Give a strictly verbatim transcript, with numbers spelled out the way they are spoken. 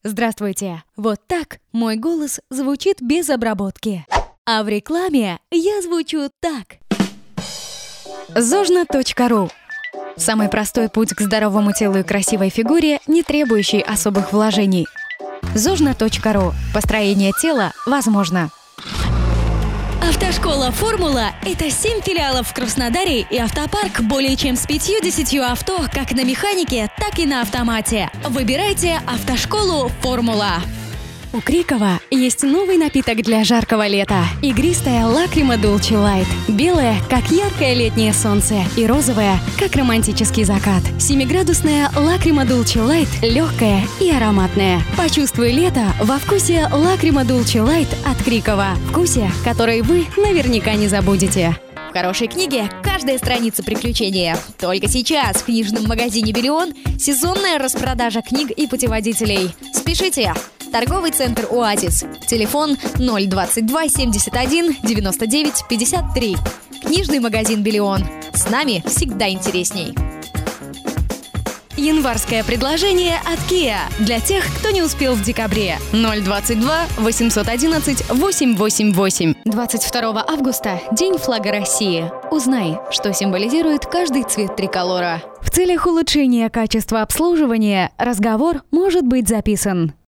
Здравствуйте! Вот так мой голос звучит без обработки. А в рекламе я звучу так. зожно точка ру. Самый простой путь к здоровому телу и красивой фигуре, не требующий особых вложений. зожно точка ру. Построение тела возможно. Автошкола «Формула» — это семь филиалов в Краснодаре и автопарк более чем с пятьюдесятью авто как на механике, так и на автомате. Выбирайте автошколу «Формула». У Крикова есть новый напиток для жаркого лета. Игристая Лакрима Дулче Лайт. Белая, как яркое летнее солнце, и розовая, как романтический закат. Семиградусная Лакрима Дулче Лайт легкая и ароматная. Почувствуй лето во вкусе Лакрима Дулче Лайт от Крикова. Вкусе, который вы наверняка не забудете. В хорошей книге каждая страница приключения. Только сейчас в книжном магазине «Биллион» сезонная распродажа книг и путеводителей. Спешите! Торговый центр «Оазис». Телефон ноль двадцать два семьдесят один девяносто девять пятьдесят три. Книжный магазин «Биллион». С нами всегда интересней. Январское предложение от Kia для тех, кто не успел в декабре. ноль двадцать два восемьсот одиннадцать восемьсот восемьдесят восемь. двадцать второго августа – День флага России. Узнай, что символизирует каждый цвет триколора. В целях улучшения качества обслуживания разговор может быть записан.